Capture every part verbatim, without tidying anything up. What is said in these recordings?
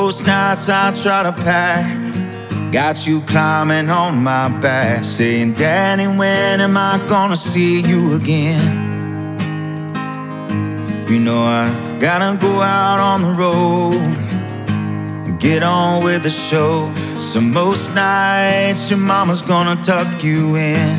most nights I try to pack, got you climbing on my back, saying, Daddy, when am I gonna see you again? You know I gotta go out on the road and get on with the show. So most nights your mama's gonna tuck you in.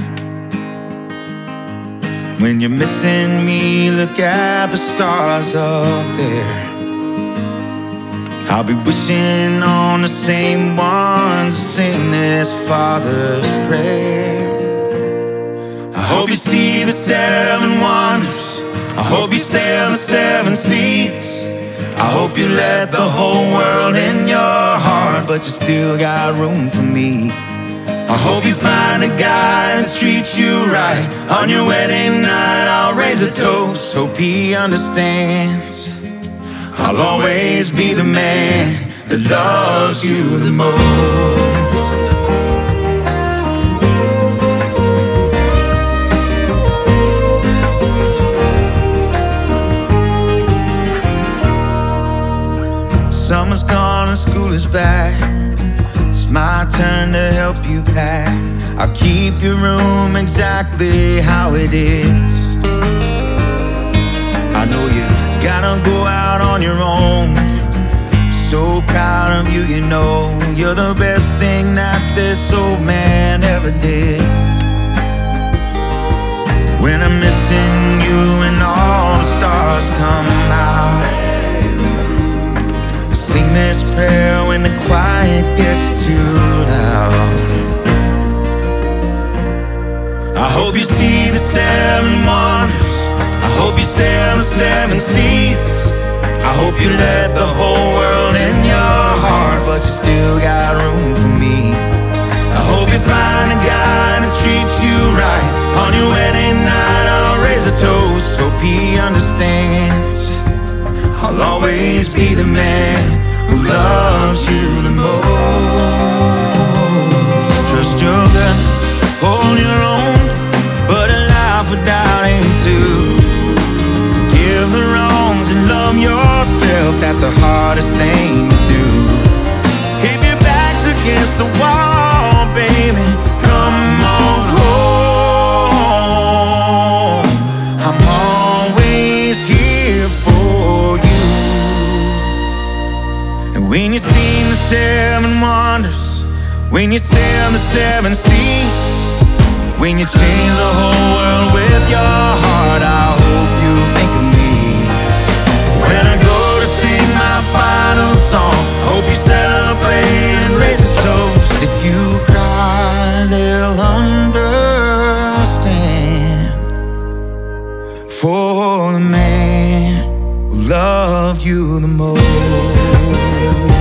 When you're missing me, look at the stars up there. I'll be wishing on the same ones to sing this Father's prayer. I hope you see the seven wonders, I hope you sail the seven seas, I hope you let the whole world in your heart, but you still got room for me. I hope you find a guy that treats you right. On your wedding night I'll raise a toast, hope he understands I'll always be the man that loves you the most. Summer's gone and school is back. It's my turn to help you pack. I'll keep your room exactly how it is. I know you gotta go out on your own. So proud of you, you know you're the best thing that this old man ever did. When I'm missing you and all the stars come out, I sing this prayer when the quiet gets too loud. I hope you see the seven wonders, I hope you sail the seven seas, I hope you let the whole world in your heart, but you still got room for me. I hope you find a guy that treats you right. On your wedding night I'll raise a toast, hope he understands I'll always be the man who loves you the most. Trust your gut, hold your own, but allow for doubting too. Forgive the wrongs and love yourself, that's the hardest thing to do. If your back's against the wall, baby, come on home. I'm always here for you. And when you sing the seven wonders, when you sail the seven seas, when you change the whole world with your heart, I hope you think of me. When I go to sing my final song, hope you celebrate and raise a toast. If you cry, they'll understand. For the man who loved you the most.